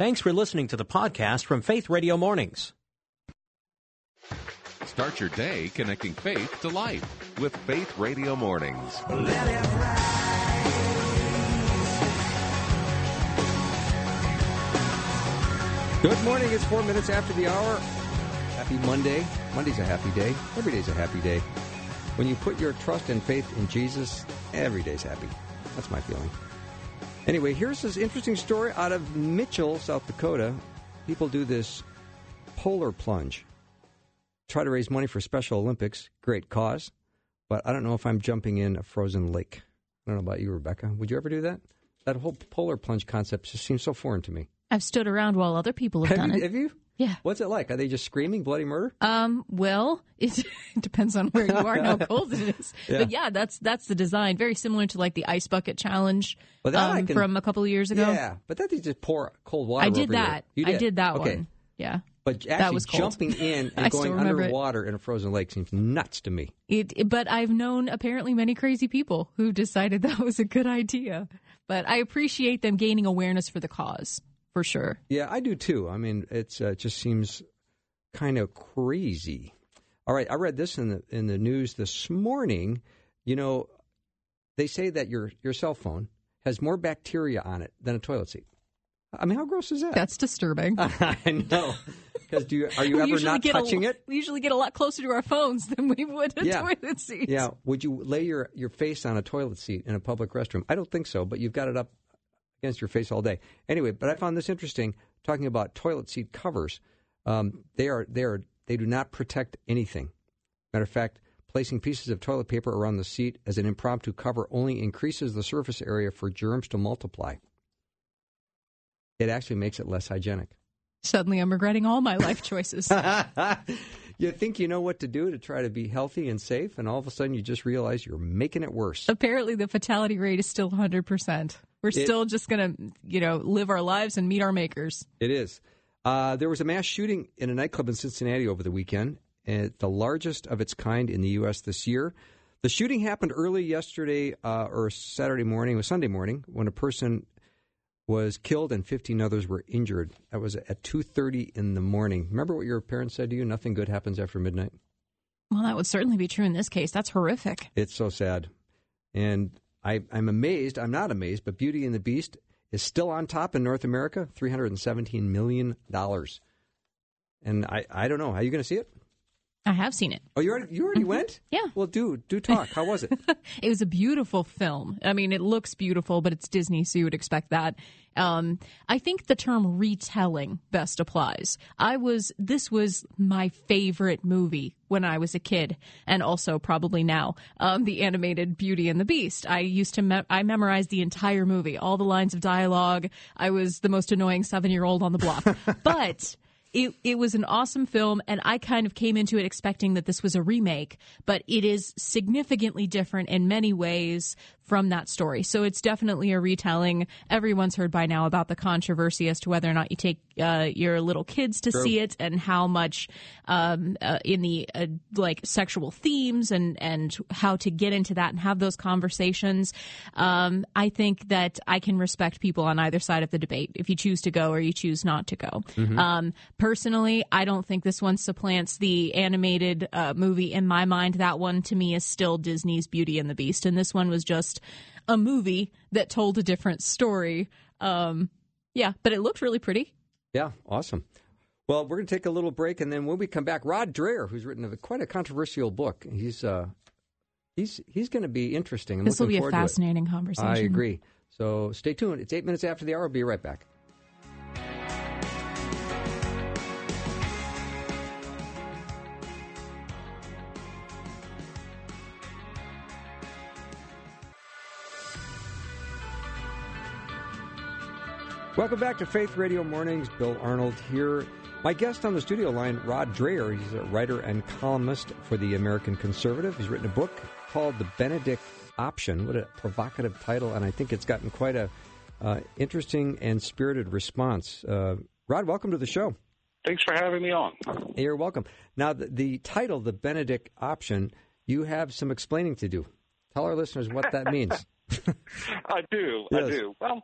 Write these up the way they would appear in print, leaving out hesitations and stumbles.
Thanks for listening to the podcast from Faith Radio Mornings. Start your day connecting faith to life with Faith Radio Mornings. Good morning. It's 4 minutes after the hour. Happy Monday. Monday's a happy day. Every day's a happy day. When you put your trust and faith in Jesus, every day's happy. That's my feeling. Anyway, here's this interesting story out of Mitchell, South Dakota. People do this polar plunge. Try to raise money for Special Olympics. Great cause. But I don't know if I'm jumping in a frozen lake. I don't know about you, Rebecca. Would you ever do that? That whole polar plunge concept just seems so foreign to me. I've stood around while other people have done it. Have you? Yeah. What's it like? Are they just screaming bloody murder? Well, it depends on where you are and how cold it is. Yeah. But yeah, that's the design. Very similar to like the ice bucket challenge from a couple of years ago. Yeah, but that they just pour cold water. I did that. You did? I did that okay. one. Yeah. But actually jumping in and going underwater in a frozen lake seems nuts to me. But I've known apparently many crazy people who decided that was a good idea. But I appreciate them gaining awareness for the cause, for sure. Yeah, I do too. I mean, it just seems kind of crazy. All right, I read this in the news this morning. You know, they say that your cell phone has more bacteria on it than a toilet seat. I mean, how gross is that? That's disturbing. I know. Because are you ever not touching it? We usually get a lot closer to our phones than we would a toilet seat. Yeah. Would you lay your face on a toilet seat in a public restroom? I don't think so, but you've got it up against your face all day. Anyway, but I found this interesting, talking about toilet seat covers. They do not protect anything. Matter of fact, placing pieces of toilet paper around the seat as an impromptu cover only increases the surface area for germs to multiply. It actually makes it less hygienic. Suddenly I'm regretting all my life choices. You think you know what to do to try to be healthy and safe, and all of a sudden you just realize you're making it worse. Apparently the fatality rate is still 100%. We're still just going to, live our lives and meet our makers. It is. There was a mass shooting in a nightclub in Cincinnati over the weekend, the largest of its kind in the U.S. this year. The shooting happened early yesterday or Saturday morning, or Sunday morning, when a person was killed and 15 others were injured. That was at 2:30 in the morning. Remember what your parents said to you? Nothing good happens after midnight? Well, that would certainly be true in this case. That's horrific. It's so sad. And I'm amazed. I'm not amazed, but Beauty and the Beast is still on top in North America, $317 million. And I don't know. Are you going to see it? I have seen it. Oh, you already went? Yeah. Well, do talk. How was it? It was a beautiful film. I mean, it looks beautiful, but it's Disney, so you would expect that. I think the term retelling best applies. This was my favorite movie when I was a kid, and also probably now, the animated Beauty and the Beast. I memorized the entire movie, all the lines of dialogue. I was the most annoying 7-year-old on the block. But It was an awesome film, and I kind of came into it expecting that this was a remake, but it is significantly different in many ways from that story. So it's definitely a retelling. Everyone's heard by now about the controversy as to whether or not you take your little kids to see it, and how much in the sexual themes and how to get into that and have those conversations. I think that I can respect people on either side of the debate if you choose to go or you choose not to go. Mm-hmm. Personally, I don't think this one supplants the animated movie in my mind. That one, to me, is still Disney's Beauty and the Beast, and this one was just a movie that told a different story. But it looked really pretty. Yeah, awesome. Well, we're going to take a little break, and then when we come back, Rod Dreher, who's written quite a controversial book, he's going to be interesting. This will be a fascinating conversation. I agree. So stay tuned. It's 8 minutes after the hour. We'll be right back. Welcome back to Faith Radio Mornings. Bill Arnold here. My guest on the studio line, Rod Dreher. He's a writer and columnist for the American Conservative. He's written a book called The Benedict Option. What a provocative title, and I think it's gotten quite a interesting and spirited response. Rod, welcome to the show. Thanks for having me on. You're welcome. Now, the title, The Benedict Option, you have some explaining to do. Tell our listeners what that means. I do. Well,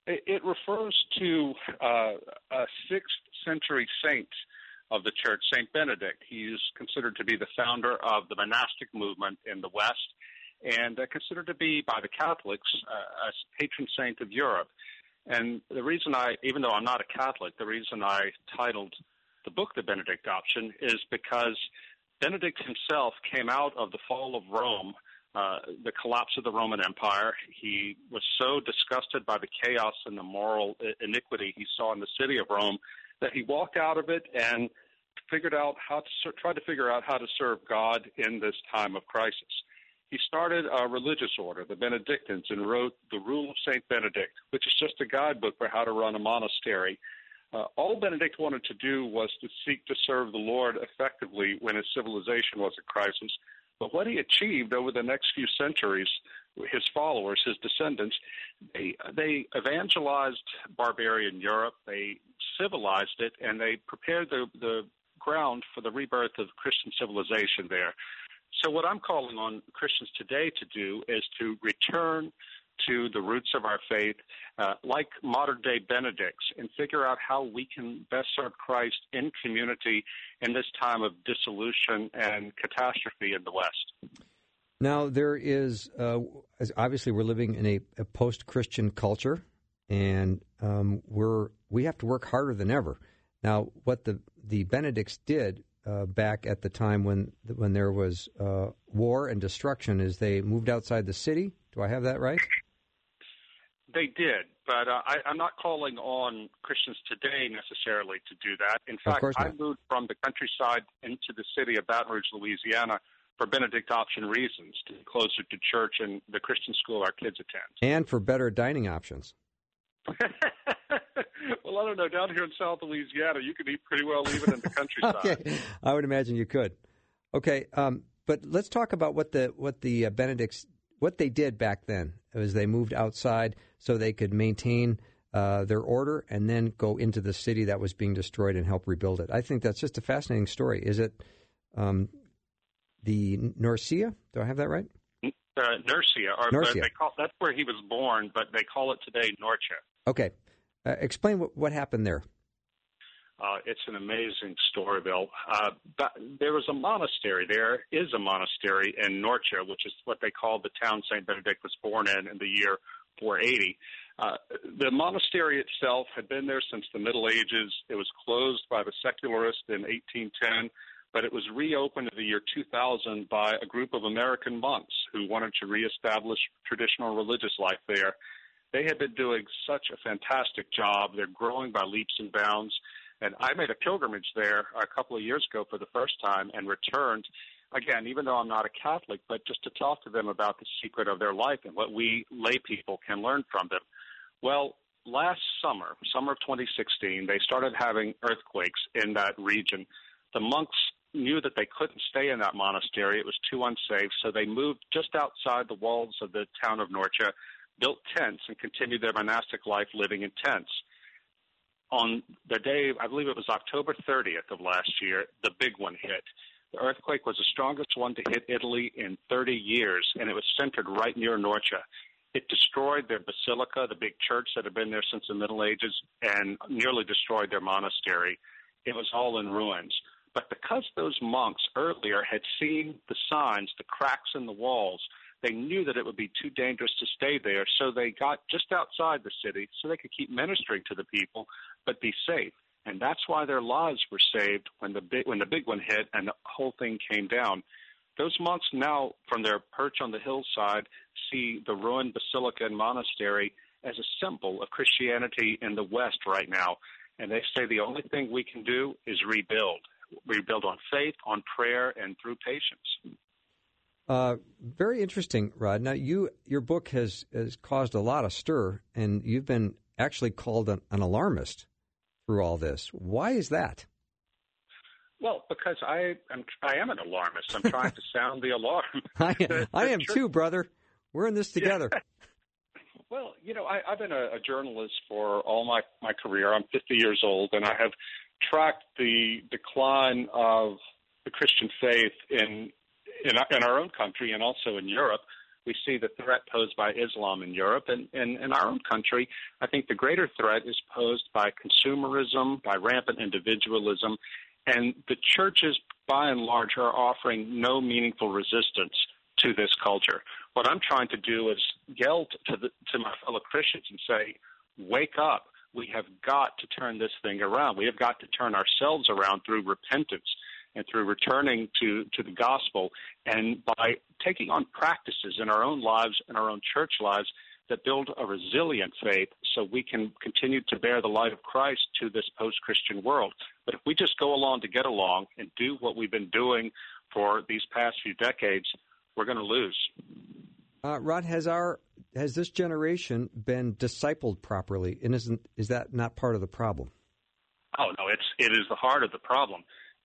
It refers to a 6th century saint of the church, Saint Benedict. He is considered to be the founder of the monastic movement in the West, and considered to be by the Catholics a patron saint of Europe. And the reason even though I'm not a Catholic, the reason I titled the book The Benedict Option is because Benedict himself came out of the fall of Rome, the collapse of the Roman Empire. He was so disgusted by the chaos and the moral iniquity he saw in the city of Rome that he walked out of it and tried to figure out how to serve God in this time of crisis. He started a religious order, the Benedictines, and wrote The Rule of St. Benedict, which is just a guidebook for how to run a monastery. All Benedict wanted to do was to seek to serve the Lord effectively when his civilization was in crisis. But what he achieved over the next few centuries, his followers, his descendants, they evangelized barbarian Europe, they civilized it, and they prepared the ground for the rebirth of Christian civilization there. So what I'm calling on Christians today to do is to return to the roots of our faith, like modern-day Benedicts, and figure out how we can best serve Christ in community in this time of dissolution and catastrophe in the West. Now, there is, obviously we're living in a post-Christian culture, and we have to work harder than ever. Now, what the Benedicts did back at the time when there was war and destruction is they moved outside the city. Do I have that right? They did, but I'm not calling on Christians today necessarily to do that. In fact, I moved from the countryside into the city of Baton Rouge, Louisiana, for Benedict option reasons, to be closer to church and the Christian school our kids attend. And for better dining options. Well, I don't know. Down here in South Louisiana, you can eat pretty well even in the countryside. Okay, I would imagine you could. Okay, but let's talk about what the Benedicts, what they did back then. As they moved outside so they could maintain their order and then go into the city that was being destroyed and help rebuild it. I think that's just a fascinating story. Is it the Norcia? Do I have that right? Nursia. Nursia. That's where he was born, but they call it today Norcia. Okay. Explain what happened there. It's an amazing story, Bill. There was a monastery. There is a monastery in Norcia, which is what they call the town St. Benedict was born in the year 480. The monastery itself had been there since the Middle Ages. It was closed by the secularists in 1810, but it was reopened in the year 2000 by a group of American monks who wanted to reestablish traditional religious life there. They had been doing such a fantastic job. They're growing by leaps and bounds. And I made a pilgrimage there a couple of years ago for the first time and returned, again, even though I'm not a Catholic, but just to talk to them about the secret of their life and what we lay people can learn from them. Well, last summer of 2016, they started having earthquakes in that region. The monks knew that they couldn't stay in that monastery. It was too unsafe, so they moved just outside the walls of the town of Norcia, built tents, and continued their monastic life living in tents. On the day, I believe it was October 30th of last year, the big one hit. The earthquake was the strongest one to hit Italy in 30 years, and it was centered right near Norcia. It destroyed their basilica, the big church that had been there since the Middle Ages, and nearly destroyed their monastery. It was all in ruins. But because those monks earlier had seen the signs, the cracks in the walls, they knew that it would be too dangerous to stay there, so they got just outside the city so they could keep ministering to the people but be safe. And that's why their lives were saved when the big one hit and the whole thing came down. Those monks now, from their perch on the hillside, see the ruined basilica and monastery as a symbol of Christianity in the West right now. And they say the only thing we can do is rebuild on faith, on prayer, and through patience. Very interesting, Rod. Now, your book has caused a lot of stir, and you've been actually called an alarmist through all this. Why is that? Well, because I am an alarmist. I'm trying to sound the alarm. I am too, brother. We're in this together. Yeah. Well, I've been a journalist for all my career. I'm 50 years old, and I have tracked the decline of the Christian faith in our own country and also in Europe We see the threat posed by Islam in Europe, and in our own country, I think the greater threat is posed by consumerism, by rampant individualism, and the churches, by and large, are offering no meaningful resistance to this culture. What I'm trying to do is yell to my fellow Christians and say, wake up. We have got to turn this thing around. We have got to turn ourselves around through repentance and through returning to the gospel, and by taking on practices in our own lives and our own church lives that build a resilient faith so we can continue to bear the light of Christ to this post-Christian world. But if we just go along to get along and do what we've been doing for these past few decades, we're going to lose. Rod, has this generation been discipled properly, and is that not part of the problem? Oh, no, it is the heart of the problem.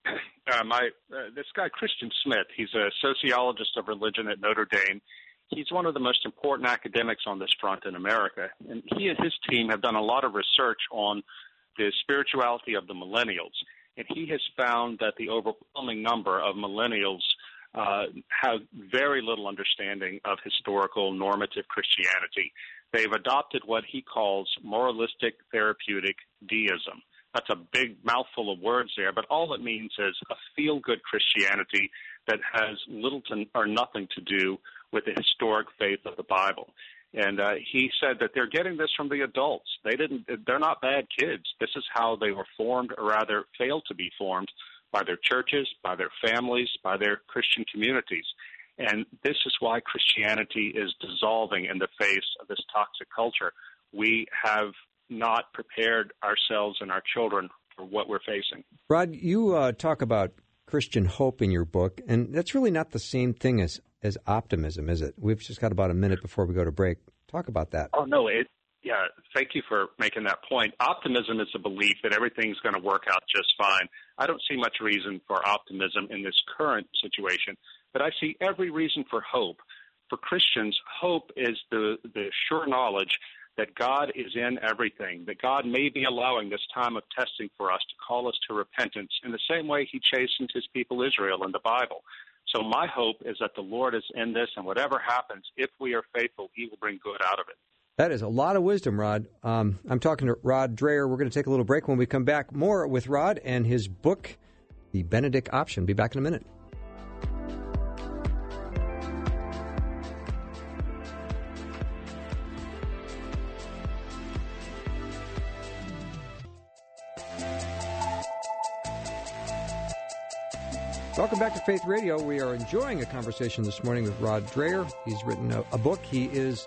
This guy, Christian Smith, he's a sociologist of religion at Notre Dame. He's one of the most important academics on this front in America. And he and his team have done a lot of research on the spirituality of the millennials. And he has found that the overwhelming number of millennials have very little understanding of historical normative Christianity. They've adopted what he calls moralistic therapeutic deism. That's a big mouthful of words there, but all it means is a feel-good Christianity that has little to or nothing to do with the historic faith of the Bible. And he said that they're getting this from the adults. They're not bad kids. This is how they were formed, or rather failed to be formed, by their churches, by their families, by their Christian communities. And this is why Christianity is dissolving in the face of this toxic culture. We have not prepared ourselves and our children for what we're facing. Rod, you talk about Christian hope in your book, and that's really not the same thing as optimism, is it? We've just got about a minute before we go to break. Talk about that. Oh, no, yeah, thank you for making that point. Optimism is the belief that everything's going to work out just fine. I don't see much reason for optimism in this current situation, but I see every reason for hope. For Christians, hope is the sure knowledge that God is in everything, that God may be allowing this time of testing for us to call us to repentance in the same way he chastened his people Israel in the Bible. So my hope is that the Lord is in this, and whatever happens, if we are faithful, he will bring good out of it. That is a lot of wisdom, Rod. I'm talking to Rod Dreher. We're going to take a little break. When we come back, more with Rod and his book, The Benedict Option. Be back in a minute. Welcome back to Faith Radio. We are enjoying a conversation this morning with Rod Dreher. He's written a book. He is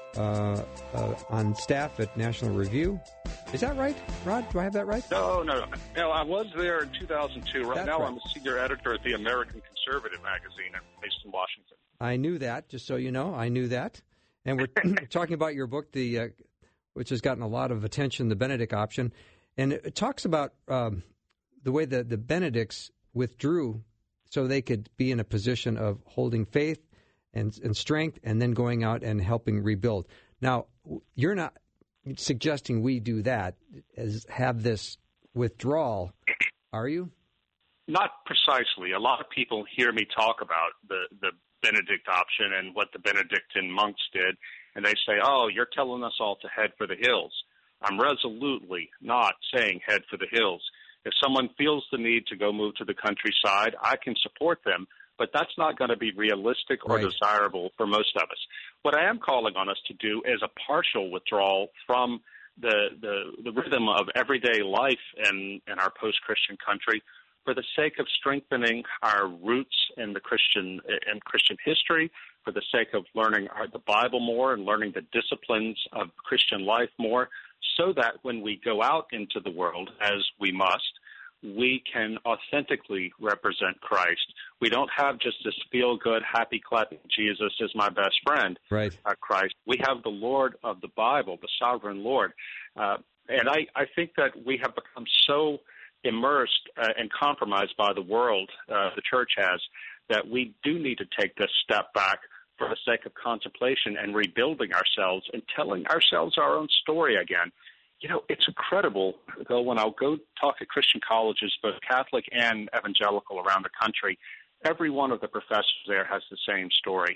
on staff at National Review. Is that right, Rod? Do I have that right? No, I was there in 2002. Right now, right. I'm a senior editor at the American Conservative magazine based in Washington. I knew that, just so you know. I knew that. And we're talking about your book, which has gotten a lot of attention, The Benedict Option. And it talks about the way that the Benedicts withdrew so they could be in a position of holding faith and strength, and then going out and helping rebuild. Now, you're not suggesting we do that, have this withdrawal, are you? Not precisely. A lot of people hear me talk about the Benedict option and what the Benedictine monks did, and they say, oh, you're telling us all to head for the hills. I'm resolutely not saying head for the hills. If someone feels the need to go move to the countryside, I can support them, but that's not going to be realistic or desirable for most of us. What I am calling on us to do is a partial withdrawal from the rhythm of everyday life in our post-Christian country for the sake of strengthening our roots in the Christian history, for the sake of learning the Bible more and learning the disciplines of Christian life more, so that when we go out into the world, as we must, we can authentically represent Christ. We don't have just this feel-good, happy-clapping Jesus is my best friend, right. Christ. We have the Lord of the Bible, the sovereign Lord. And I think that we have become so immersed and compromised by the world, the church has, that we do need to take this step back for the sake of contemplation and rebuilding ourselves and telling ourselves our own story again. You know, it's incredible, though, when I'll go talk at Christian colleges, both Catholic and evangelical around the country, every one of the professors there has the same story.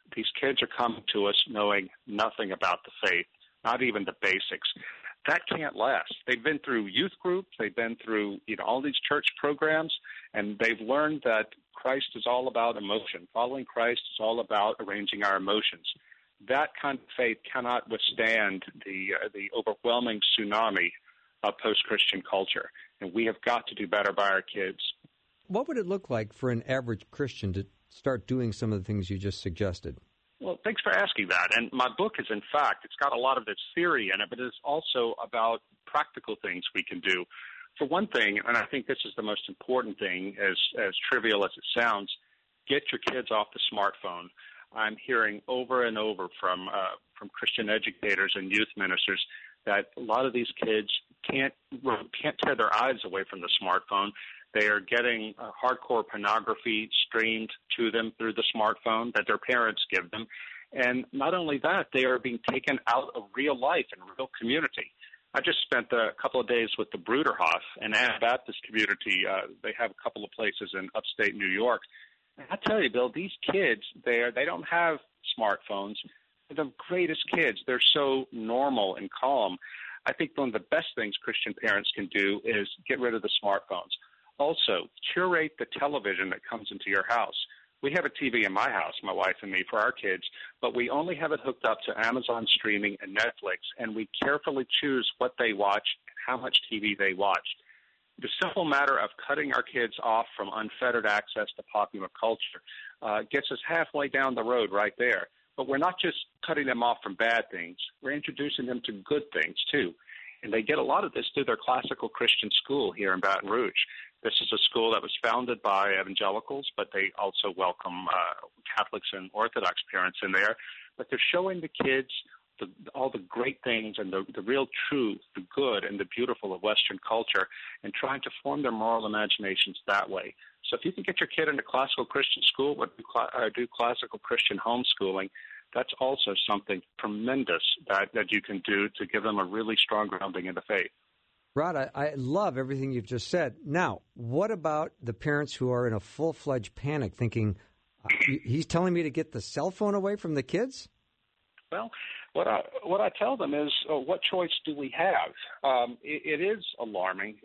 these kids are coming to us knowing nothing about the faith, not even the basics. That can't last. They've been through youth groups, they've been through all these church programs, and they've learned that Christ is all about emotion. Following Christ is all about arranging our emotions. That kind of faith cannot withstand the overwhelming tsunami of post-Christian culture, and we have got to do better by our kids. What would it look like for an average Christian to start doing some of the things you just suggested? Well, thanks for asking that. And my book is, in fact, it's got a lot of its theory in it, but it's also about practical things we can do. For one thing, and I think this is the most important thing, as trivial as it sounds, get your kids off the smartphone. I'm hearing over and over from Christian educators and youth ministers that a lot of these kids can't tear their eyes away from the smartphone. They are getting hardcore pornography streamed to them through the smartphone that their parents give them. And not only that, they are being taken out of real life and real community. I just spent a couple of days with the Bruderhof, an Anabaptist community. They have a couple of places in upstate New York. And I tell you, Bill, these kids there, they don't have smartphones. They're the greatest kids. They're so normal and calm. I think one of the best things Christian parents can do is get rid of the smartphones. Also, curate the television that comes into your house. We have a TV in my house, my wife and me, for our kids, but we only have it hooked up to Amazon streaming and Netflix, and we carefully choose what they watch and how much TV they watch. The simple matter of cutting our kids off from unfettered access to popular culture gets us halfway down the road right there. But we're not just cutting them off from bad things. We're introducing them to good things, too. And they get a lot of this through their classical Christian school here in Baton Rouge. This is a school that was founded by evangelicals, but they also welcome Catholics and Orthodox parents in there. But they're showing the kids all the great things and the real truth, the good and the beautiful of Western culture, and trying to form their moral imaginations that way. So if you can get your kid into classical Christian school or do classical Christian homeschooling, that's also something tremendous that you can do to give them a really strong grounding in the faith. Rod, I love everything you've just said. Now, what about the parents who are in a full-fledged panic thinking, he's telling me to get the cell phone away from the kids? Well, what I tell them is, what choice do we have? It is alarming.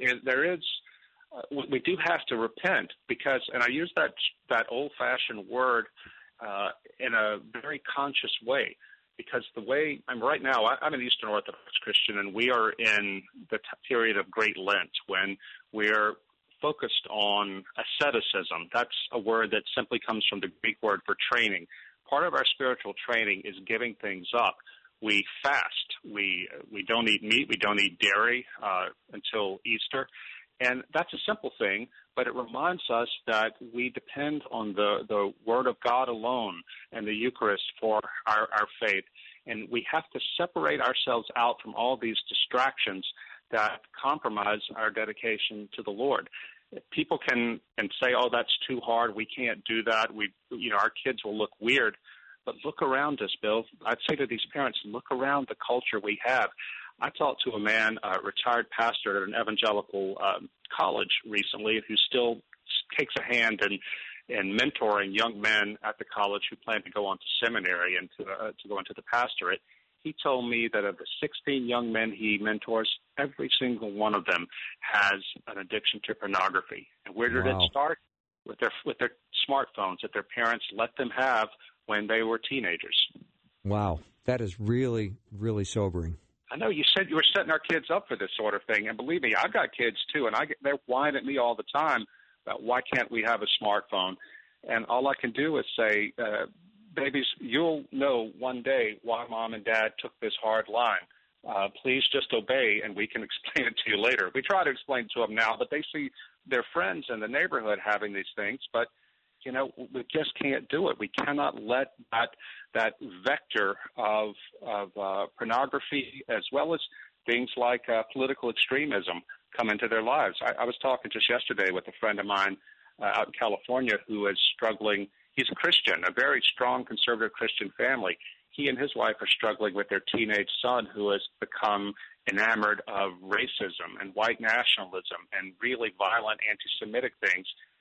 We do have to repent because, and I use that old-fashioned word in a very conscious way, because the way right now, I'm an Eastern Orthodox Christian, and we are in the period of Great Lent when we're focused on asceticism. That's a word that simply comes from the Greek word for training. Part of our spiritual training is giving things up. We fast. We don't eat meat. We don't eat dairy until Easter. And that's a simple thing, but it reminds us that we depend on the Word of God alone and the Eucharist for our faith. And we have to separate ourselves out from all these distractions that compromise our dedication to the Lord. People can say, oh, that's too hard. We can't do that. Our kids will look weird. But look around us, Bill. I'd say to these parents, look around the culture we have. I talked to a man, a retired pastor at an evangelical college recently, who still takes a hand in mentoring young men at the college who plan to go on to seminary and to go into the pastorate. He told me that of the 16 young men he mentors, every single one of them has an addiction to pornography. And where did it start? With their smartphones that their parents let them have when they were teenagers. Wow, that is really, really sobering. I know you said you were setting our kids up for this sort of thing, and believe me, I've got kids too, and they're whining at me all the time about why can't we have a smartphone? And all I can do is say, babies, you'll know one day why mom and dad took this hard line. Please just obey, and we can explain it to you later. We try to explain it to them now, but they see their friends in the neighborhood having these things, but we just can't do it. We cannot let that vector of pornography, as well as things like political extremism, come into their lives. I was talking just yesterday with a friend of mine out in California who is struggling. He's a Christian, a very strong conservative Christian family. He and his wife are struggling with their teenage son, who has become enamored of racism and white nationalism and really violent anti-Semitic things.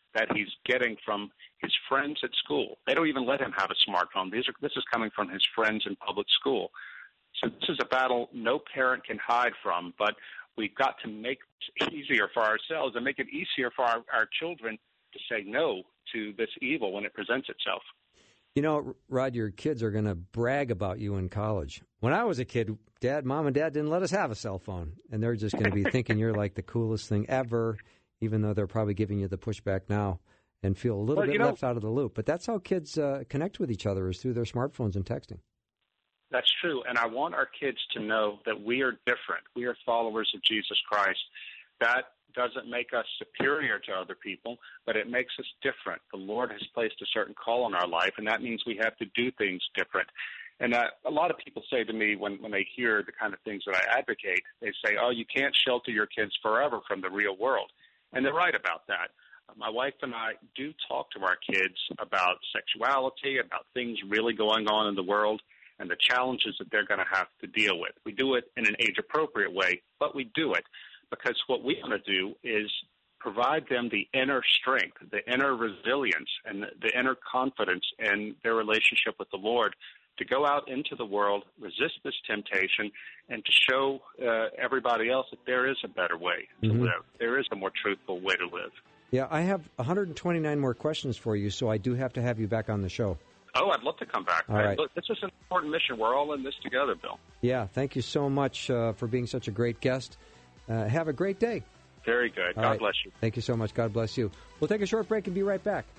that he's getting from his friends at school. They don't even let him have a smartphone. This is coming from his friends in public school. So this is a battle no parent can hide from, but we've got to make it easier for ourselves and make it easier for our children to say no to this evil when it presents itself. You know, Rod, your kids are going to brag about you in college. When I was a kid, Mom and Dad didn't let us have a cell phone, and they're just going to be thinking you're like the coolest thing ever, even though they're probably giving you the pushback now and feel a little bit left out of the loop. But that's how kids connect with each other, is through their smartphones and texting. That's true, and I want our kids to know that we are different. We are followers of Jesus Christ. That doesn't make us superior to other people, but it makes us different. The Lord has placed a certain call on our life, and that means we have to do things different. And a lot of people say to me when they hear the kind of things that I advocate, they say, oh, you can't shelter your kids forever from the real world. And they're right about that. My wife and I do talk to our kids about sexuality, about things really going on in the world, and the challenges that they're going to have to deal with. We do it in an age-appropriate way, but we do it because what we want to do is provide them the inner strength, the inner resilience, and the inner confidence in their relationship with the Lord to go out into the world, resist this temptation, and to show everybody else that there is a better way to live. There is a more truthful way to live. Yeah, I have 129 more questions for you, so I do have to have you back on the show. Oh, I'd love to come back. All right. Look, this is an important mission. We're all in this together, Bill. Yeah, thank you so much for being such a great guest. Have a great day. Very good. God bless you. Thank you so much. God bless you. We'll take a short break and be right back.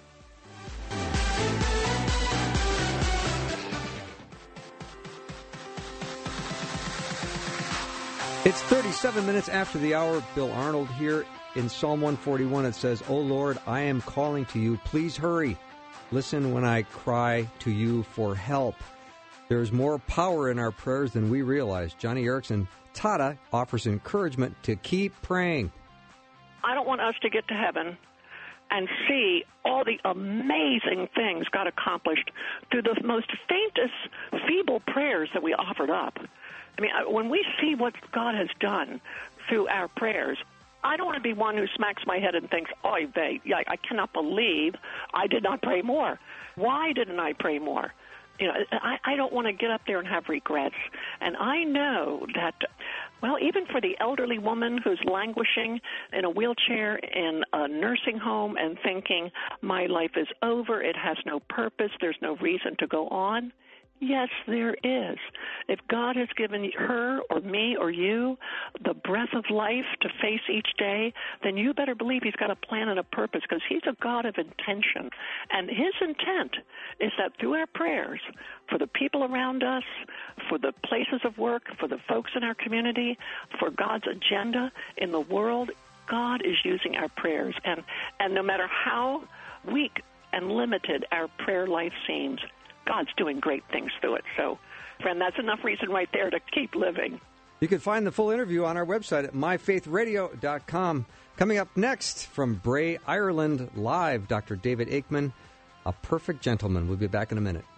It's 37 minutes after the hour. Bill Arnold here. In Psalm 141, it says, "O Lord, I am calling to you. Please hurry. Listen when I cry to you for help." There's more power in our prayers than we realize. Johnny Erickson Tata offers encouragement to keep praying. I don't want us to get to heaven and see all the amazing things God accomplished through the most faintest, feeble prayers that we offered up. I mean, when we see what God has done through our prayers, I don't want to be one who smacks my head and thinks, oy vey, I cannot believe I did not pray more. Why didn't I pray more? You know, I don't want to get up there and have regrets. And I know that, well, even for the elderly woman who's languishing in a wheelchair in a nursing home and thinking, my life is over, it has no purpose, there's no reason to go on, yes, there is. If God has given her or me or you the breath of life to face each day, then you better believe he's got a plan and a purpose, because he's a God of intention. And his intent is that through our prayers, for the people around us, for the places of work, for the folks in our community, for God's agenda in the world, God is using our prayers. And no matter how weak and limited our prayer life seems, God's doing great things through it. So, friend, that's enough reason right there to keep living. You can find the full interview on our website at myfaithradio.com. Coming up next from Bray, Ireland, live, Dr. David Aikman, A Perfect Gentleman. We'll be back in a minute.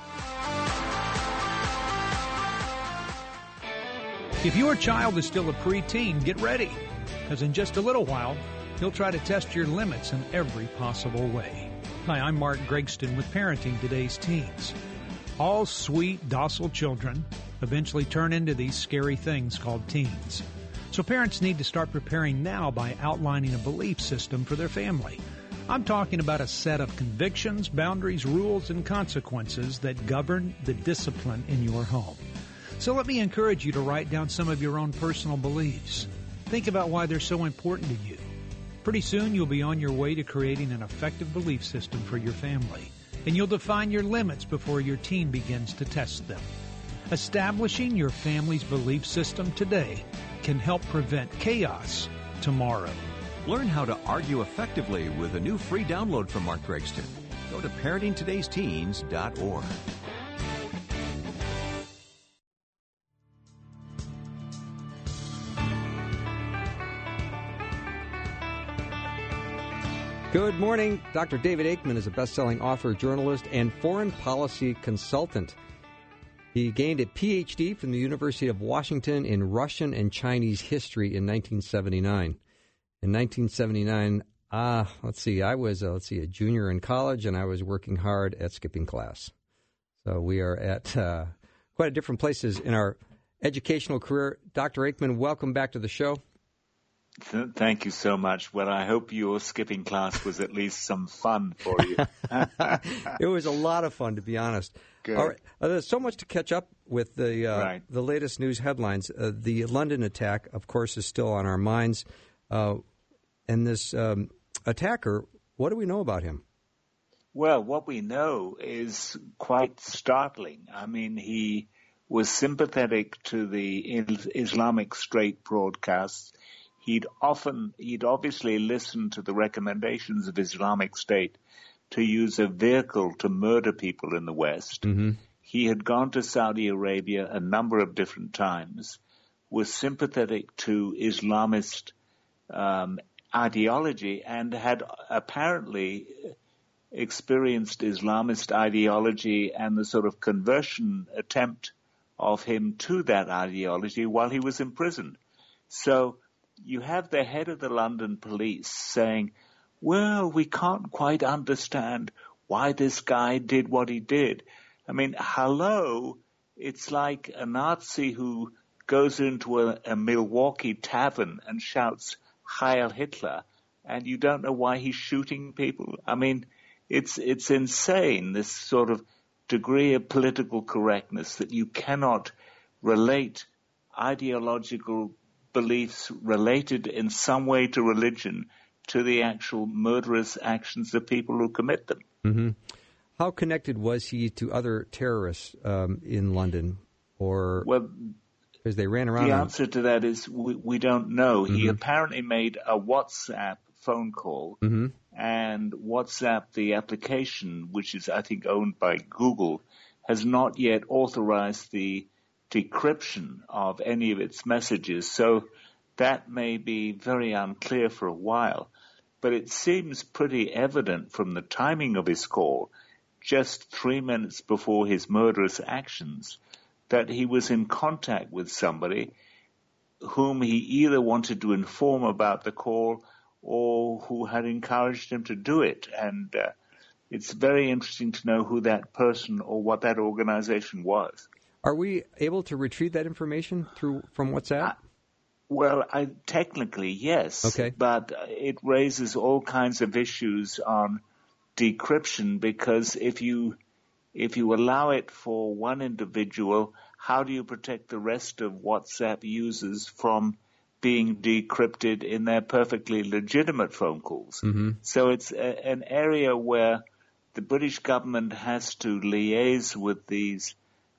If your child is still a preteen, get ready, because in just a little while, he'll try to test your limits in every possible way. Hi, I'm Mark Gregston with Parenting Today's Teens. All sweet, docile children eventually turn into these scary things called teens. So parents need to start preparing now by outlining a belief system for their family. I'm talking about a set of convictions, boundaries, rules, and consequences that govern the discipline in your home. So let me encourage you to write down some of your own personal beliefs. Think about why they're so important to you. Pretty soon you'll be on your way to creating an effective belief system for your family, and you'll define your limits before your teen begins to test them. Establishing your family's belief system today can help prevent chaos tomorrow. Learn how to argue effectively with a new free download from Mark Gregston. Go to parentingtodaysteens.org. Good morning. Dr. David Aikman is a best-selling author, journalist, and foreign policy consultant. He gained a Ph.D. from the University of Washington in Russian and Chinese history in 1979. In 1979, Let's see. I was a junior in college, and I was working hard at skipping class. So we are at quite a different places in our educational career. Dr. Aikman, welcome back to the show. Thank you so much. Well, I hope your skipping class was at least some fun for you. It was a lot of fun, to be honest. Good. All right. There's so much to catch up with the latest news headlines. The London attack, of course, is still on our minds. And this attacker, what do we know about him? Well, what we know is quite startling. I mean, he was sympathetic to the Islamic State broadcasts. He'd obviously listened to the recommendations of Islamic State to use a vehicle to murder people in the West. Mm-hmm. He had gone to Saudi Arabia a number of different times, was sympathetic to Islamist ideology, and had apparently experienced Islamist ideology and the sort of conversion attempt of him to that ideology while he was imprisoned. So you have the head of the London police saying, well, we can't quite understand why this guy did what he did. I mean, hello, it's like a Nazi who goes into a Milwaukee tavern and shouts, Heil Hitler, and you don't know why he's shooting people. I mean, it's insane, this sort of degree of political correctness that you cannot relate ideological beliefs related in some way to religion to the actual murderous actions of people who commit them. Mm-hmm. How connected was he to other terrorists in London? Or because they ran around? The answer to that is we don't know. Mm-hmm. He apparently made a WhatsApp phone call, mm-hmm. and WhatsApp, the application, which is, I think, owned by Google, has not yet authorized the decryption of any of its messages. So that may be very unclear for a while. But it seems pretty evident from the timing of his call, just 3 minutes before his murderous actions, that he was in contact with somebody whom he either wanted to inform about the call or who had encouraged him to do it. And it's very interesting to know who that person or what that organization was. Are we able to retrieve that information from WhatsApp? Well, technically, yes. Okay. But it raises all kinds of issues on decryption, because if you allow it for one individual, how do you protect the rest of WhatsApp users from being decrypted in their perfectly legitimate phone calls? Mm-hmm. So it's an area where the British government has to liaise with these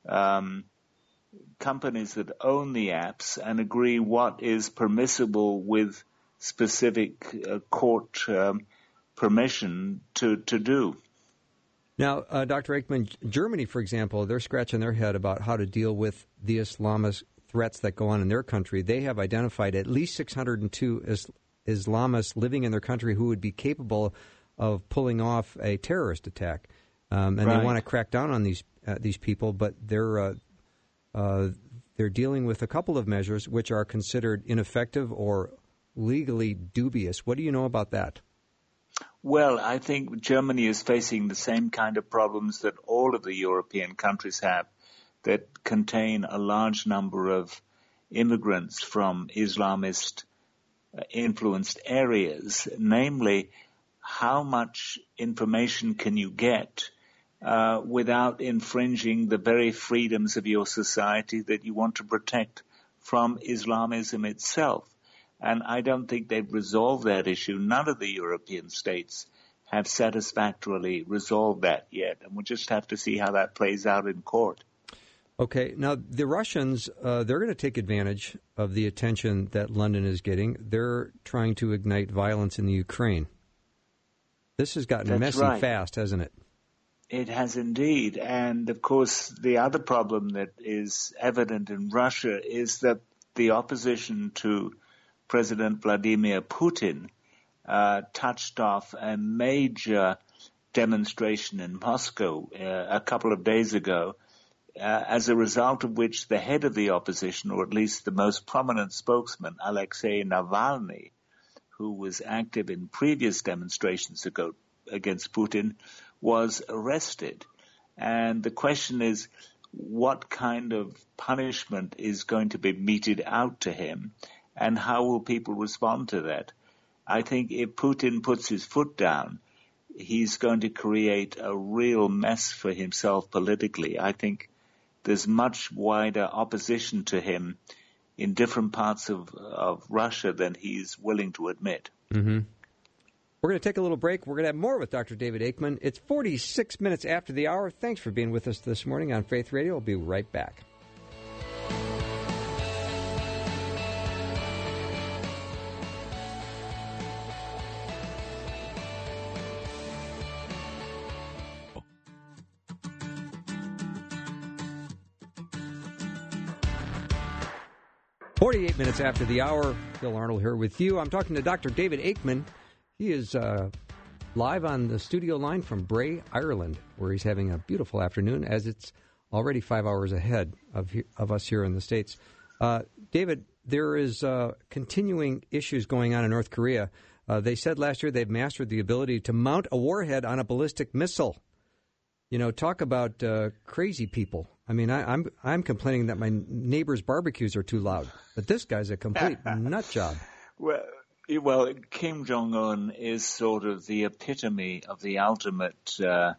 companies that own the apps and agree what is permissible with specific court permission to do. Now, Dr. Aikman, Germany, for example, they're scratching their head about how to deal with the Islamist threats that go on in their country. They have identified at least 602 Islamists living in their country who would be capable of pulling off a terrorist attack. And right. They want to crack down on these people, but they're dealing with a couple of measures which are considered ineffective or legally dubious. What do you know about that? Well, I think Germany is facing the same kind of problems that all of the European countries have, that contain a large number of immigrants from Islamist-influenced areas. Namely, how much information can you get without infringing the very freedoms of your society that you want to protect from Islamism itself? And I don't think they've resolved that issue. None of the European states have satisfactorily resolved that yet. And we'll just have to see how that plays out in court. Okay. Now, the Russians, they're going to take advantage of the attention that London is getting. They're trying to ignite violence in the Ukraine. This has gotten messy fast, hasn't it? It has indeed. And, of course, the other problem that is evident in Russia is that the opposition to President Vladimir Putin touched off a major demonstration in Moscow a couple of days ago, as a result of which the head of the opposition, or at least the most prominent spokesman, Alexei Navalny, who was active in previous demonstrations against Putin, was arrested. And the question is, what kind of punishment is going to be meted out to him, and how will people respond to that? I think if Putin puts his foot down, he's going to create a real mess for himself politically. I think there's much wider opposition to him in different parts of Russia than he's willing to admit. Mm-hmm. We're going to take a little break. We're going to have more with Dr. David Aikman. It's 46 minutes after the hour. Thanks for being with us this morning on Faith Radio. We'll be right back. "48 minutes after the hour. Bill Arnold here with you. I'm talking to Dr. David Aikman. He is live on the studio line from Bray, Ireland, where he's having a beautiful afternoon, as it's already 5 hours ahead of us here in the States. David, there is continuing issues going on in North Korea. They said last year they've mastered the ability to mount a warhead on a ballistic missile. You know, talk about crazy people. I mean, I'm complaining that my neighbor's barbecues are too loud, but this guy's a complete nut job. Well, Kim Jong-un is sort of the epitome of the ultimate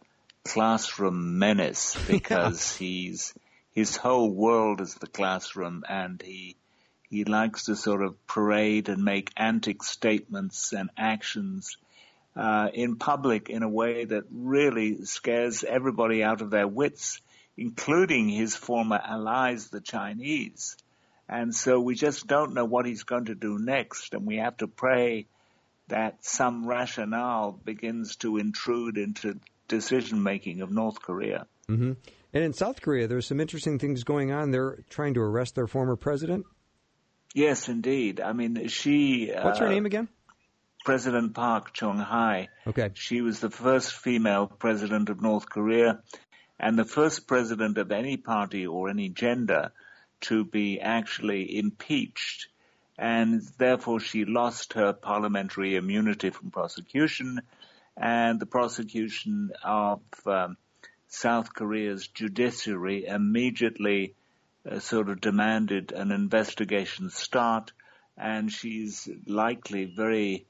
classroom menace, because his whole world is the classroom, and he likes to sort of parade and make antic statements and actions in public in a way that really scares everybody out of their wits, including his former allies, the Chinese. And so we just don't know what he's going to do next, and we have to pray that some rationale begins to intrude into decision-making of North Korea. Mm-hmm. And in South Korea, there's some interesting things going on. They're trying to arrest their former president? Yes, indeed. I mean, she... What's her name again? President Park Chung-hye. Okay. She was the first female president of North Korea, and the first president of any party or any gender to be actually impeached, and therefore she lost her parliamentary immunity from prosecution, and the prosecution of South Korea's judiciary immediately sort of demanded an investigation start, and she's likely very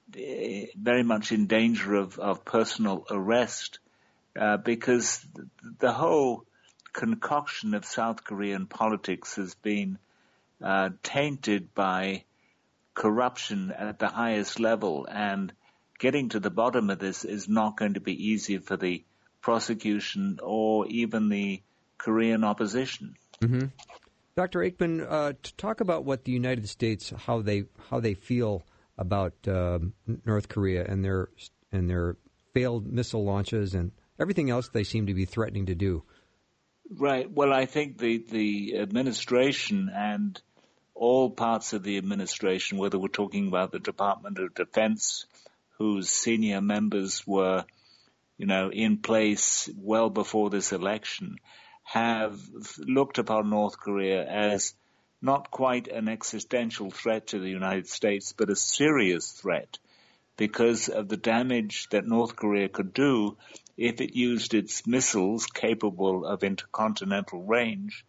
much in danger of personal arrest because the whole concoction of South Korean politics has been tainted by corruption at the highest level, and getting to the bottom of this is not going to be easy for the prosecution or even the Korean opposition. Mm-hmm. Dr. Aikman, to talk about what the United States, how they feel about North Korea and their failed missile launches and everything else they seem to be threatening to do. Right. Well, I think the administration and all parts of the administration, whether we're talking about the Department of Defense, whose senior members were, in place well before this election, have looked upon North Korea as not quite an existential threat to the United States, but a serious threat because of the damage that North Korea could do if it used its missiles capable of intercontinental range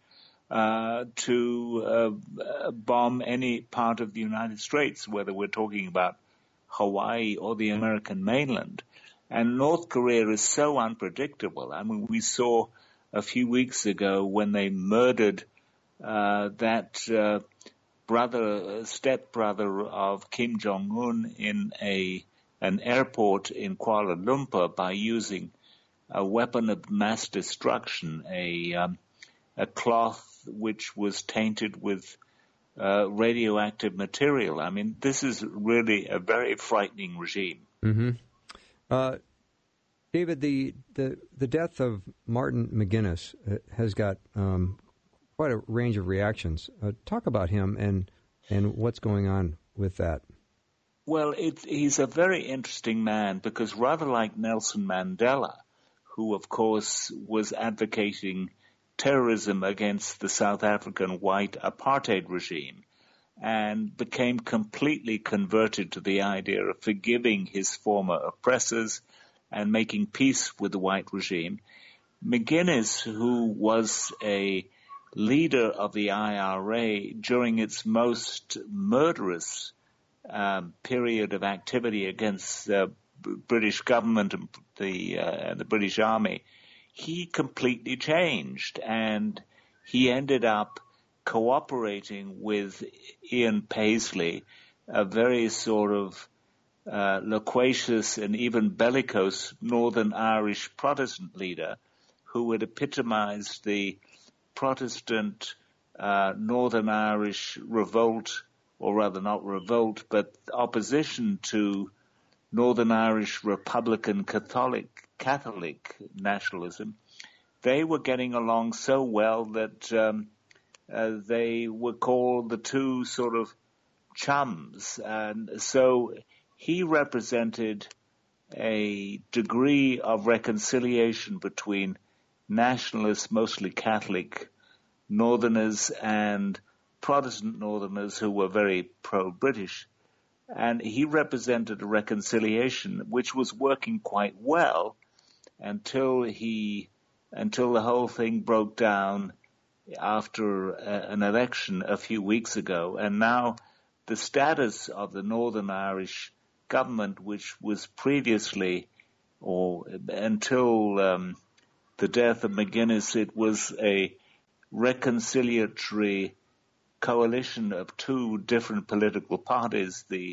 to bomb any part of the United States, whether we're talking about Hawaii or the American mainland. And North Korea is so unpredictable. I mean, we saw a few weeks ago when they murdered that stepbrother of Kim Jong-un in an airport in Kuala Lumpur by using a weapon of mass destruction, a cloth which was tainted with radioactive material. I mean, this is really a very frightening regime. Mm-hmm. David, the death of Martin McGuinness has got quite a range of reactions. Talk about him and what's going on with that. Well, he's a very interesting man because rather like Nelson Mandela, who, of course, was advocating terrorism against the South African white apartheid regime, and became completely converted to the idea of forgiving his former oppressors and making peace with the white regime. McGuinness, who was a leader of the IRA during its most murderous period of activity against the British government and the British Army, he completely changed, and he ended up cooperating with Ian Paisley, a very sort of loquacious and even bellicose Northern Irish Protestant leader who had epitomized the Protestant Northern Irish revolt, or rather not revolt, but opposition to Northern Irish Republican Catholic nationalism. They were getting along so well that they were called the two sort of chums. And so he represented a degree of reconciliation between nationalists, mostly Catholic Northerners, and Protestant Northerners who were very pro-British. And he represented a reconciliation which was working quite well until the whole thing broke down after an election a few weeks ago. And now the status of the Northern Irish government, which was previously, or until the death of McGuinness, it was a reconciliatory coalition of two different political parties, the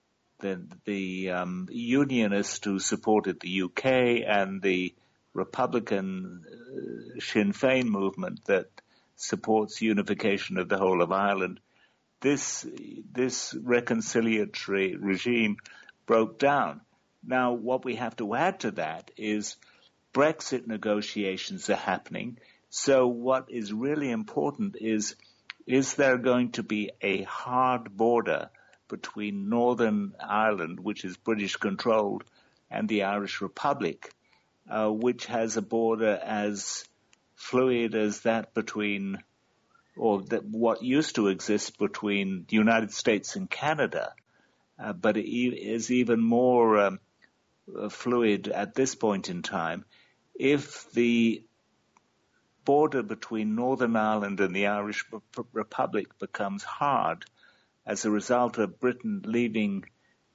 Unionists who supported the UK and the Republican Sinn Féin movement that supports unification of the whole of Ireland. This reconciliatory regime broke down. Now, what we have to add to that is Brexit negotiations are happening. So what is really important is there going to be a hard border between Northern Ireland, which is British-controlled, and the Irish Republic, which has a border as fluid as that between, or that what used to exist between the United States and Canada, but it is even more fluid at this point in time. If the border between Northern Ireland and the Irish Republic becomes hard as a result of Britain leaving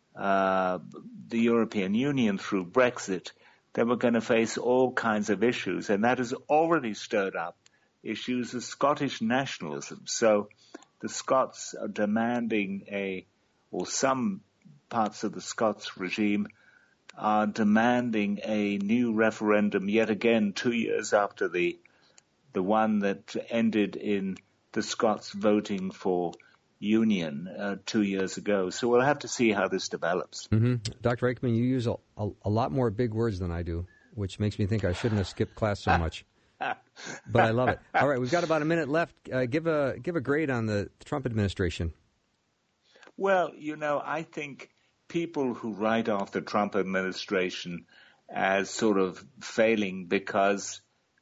the European Union through Brexit, then we're going to face all kinds of issues, and that has already stirred up issues of Scottish nationalism. So the Scots are demanding or some parts of the Scots regime are demanding a new referendum yet again 2 years after the one that ended in the Scots voting for union 2 years ago. So we'll have to see how this develops. Mm-hmm. Dr. Aikman, you use a lot more big words than I do, which makes me think I shouldn't have skipped class so much. But I love it. All right, we've got about a minute left. Give a grade on the Trump administration. Well, I think people who write off the Trump administration as sort of failing because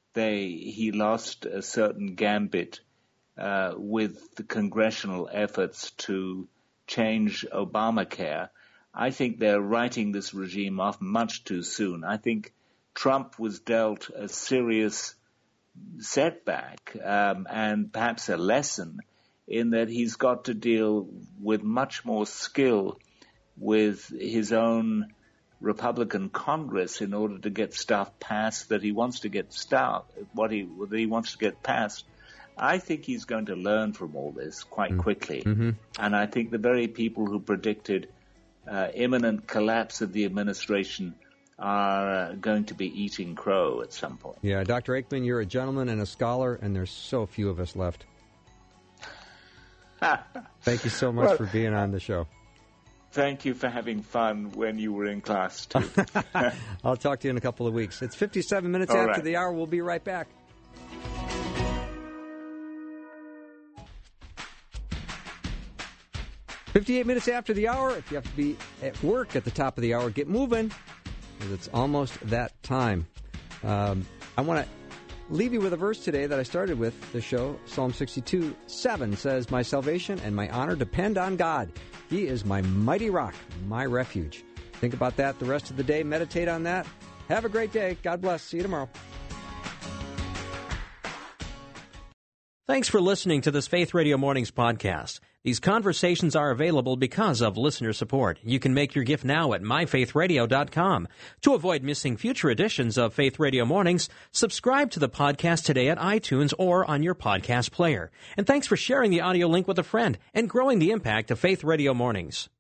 he lost a certain gambit with the congressional efforts to change Obamacare, I think they're writing this regime off much too soon. I think Trump was dealt a serious setback and perhaps a lesson in that he's got to deal with much more skill with his own Republican Congress in order to get stuff passed that he wants to get passed. I think he's going to learn from all this quite quickly. Mm-hmm. And I think the very people who predicted imminent collapse of the administration are going to be eating crow at some point. Yeah, Dr. Aikman, you're a gentleman and a scholar, and there's so few of us left. Thank you so much for being on the show. Thank you for having fun when you were in class, too. I'll talk to you in a couple of weeks. It's 57 minutes after the hour. We'll be right back. "58 minutes after the hour. If you have to be at work at the top of the hour, get moving, because it's almost that time. I want to Leave you with a verse today that I started with the show. Psalm 62:7 says, "My salvation and my honor depend on God. He is my mighty rock, my refuge." Think about that the rest of the day. Meditate on that. Have a great day. God bless. See you tomorrow. Thanks for listening to this Faith Radio Mornings podcast. These conversations are available because of listener support. You can make your gift now at myfaithradio.com. To avoid missing future editions of Faith Radio Mornings, subscribe to the podcast today at iTunes or on your podcast player. And thanks for sharing the audio link with a friend and growing the impact of Faith Radio Mornings.